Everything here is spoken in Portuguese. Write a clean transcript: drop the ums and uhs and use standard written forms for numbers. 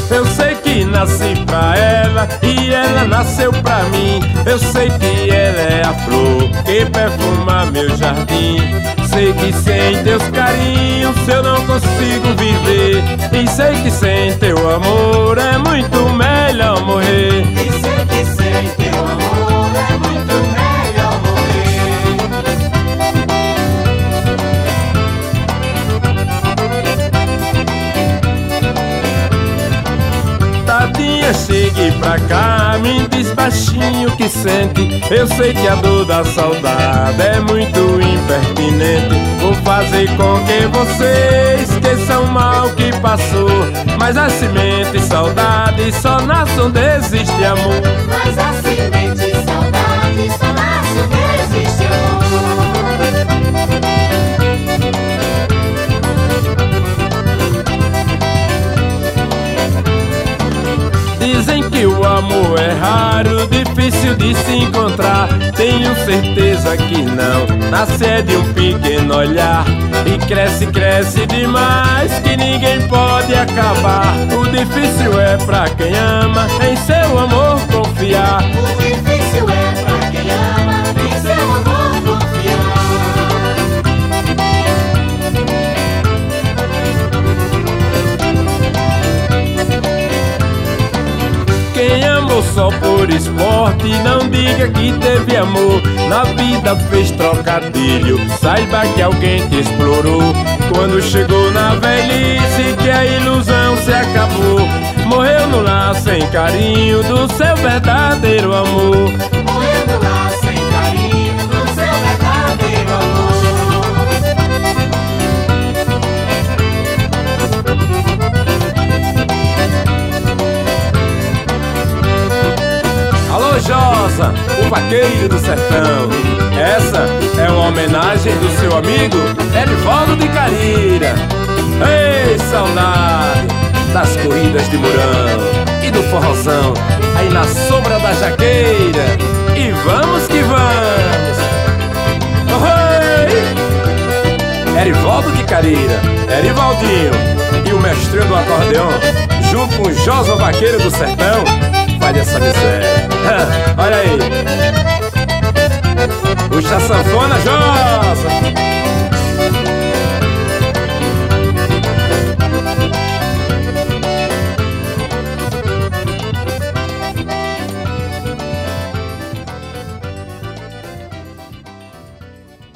Eu sei que nasci pra ela e ela nasceu pra mim. Eu sei que ela é a flor que perfuma meu jardim. Sei que sem teus carinhos eu não consigo viver. E sei que sem teu amor é muito melhor morrer. E sei que sem teu amor é muito melhor morrer. Tadinha, chegue pra cá, me diz baixinho que sente. Eu sei que a dor da saudade é muito impertinente. Vou fazer com que você esqueça o mal que passou. Mas a semente saudade só nasce onde existe amor. Mas a semente saudade só nasce onde existe amor. Dizem que o amor é raro, difícil de se encontrar. Tenho certeza que não, nasce é de um pequeno olhar. E cresce, cresce demais, que ninguém pode acabar. O difícil é pra quem ama, em seu amor confiar. O difícil é pra quem ama, em seu amor confiar. Quem amou só por esporte, não diga que teve amor. Na vida fez trocadilho, saiba que alguém te explorou. Quando chegou na velhice que a ilusão se acabou. Morreu no lar sem carinho do seu verdadeiro amor. Morreu no lar sem carinho do seu verdadeiro amor. Alô Josa, o vaqueiro do sertão. Essa é uma homenagem do seu amigo Erivaldo de Careira. Ei, saudade das corridas de Mourão e do forrozão aí na sombra da jaqueira. E vamos que vamos. Oi! Erivaldo de Careira, Erivaldinho e o mestrinho do acordeão, junto com o Josa, o vaqueiro do sertão. Faz essa miséria. Olha aí. Puxa a sanfona, Josa.